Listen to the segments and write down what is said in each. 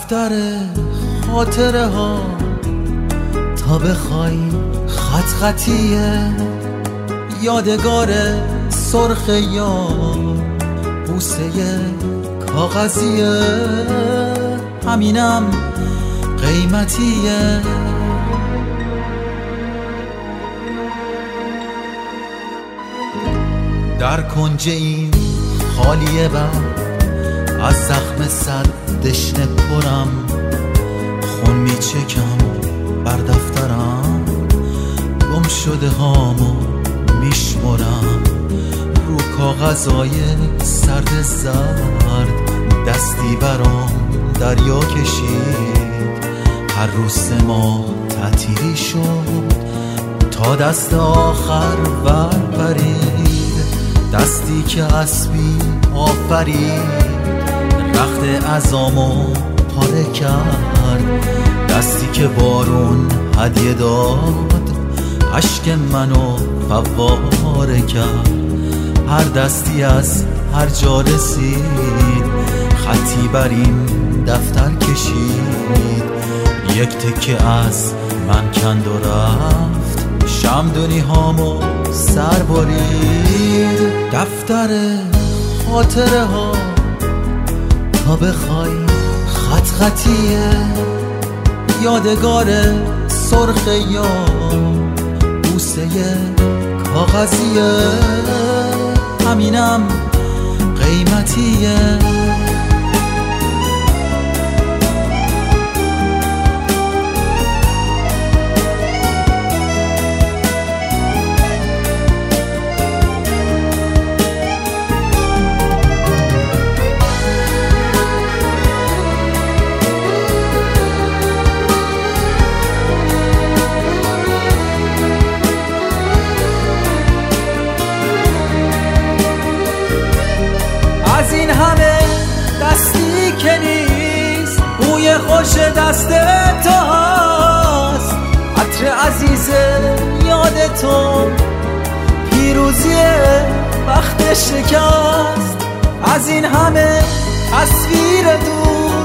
دفتر خاطره ها تا بخوای خط خطیه، یادگار سرخ یار بوسه کاغذیه، همینم قیمتیه. در کنج این خالیه بر از زخم صد دشنه پرم، خون میچکم بر دفترم، گم شده هامو میشمرم رو کاغذای سرد زرد. دستی برام دریا کشید، هر روز 3 ماه تعطیلی شد تا دست آخر ور پرید. دستی که اسبی آفرید، رخت عظامو پاره کرد. دستی که بارون هدیه داد، اشک منو فواره کرد. هر دستی از هر جا رسید، خطی بر این دفتر کشید. یک تکه از من کند و رفت، شمدونی هامو سر برید. دفتر خاطره ها تا بخوای خط خطیه، یادگار سرخ یار بوسه کاغذیه، همینم قیمتیه. از این همه دستی که نیست، بوی خوش دست تو هست. عطر عزیز یاد تو، پیروزی وقت شکست. از این همه تصویر دور،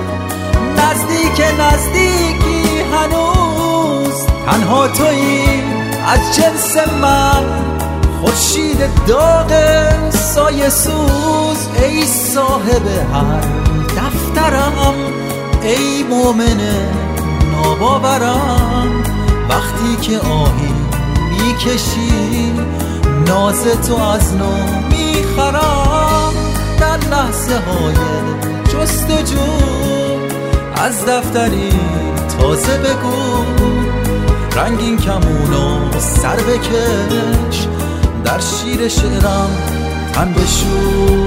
نزدیکی هنوز. تنها تویی از جنس من، خورشید داغ سایه سوز. ای صاحب هر دفترم، ای مومن ناباورم. وقتی که آهی میکشی، ناز تو از نو میخرم. در لحظه های جستجو از دفتری تازه بگو، رنگین کمونو سر بکش، در شیر شعرم تن بشو.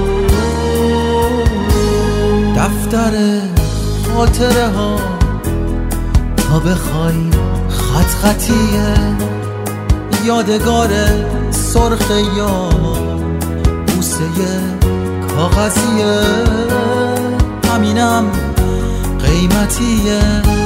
دفتر خاطره ها تا بخوای خط خطیه، یادگار سرخ یار بوسه کاغذیه، همینم قیمتیه.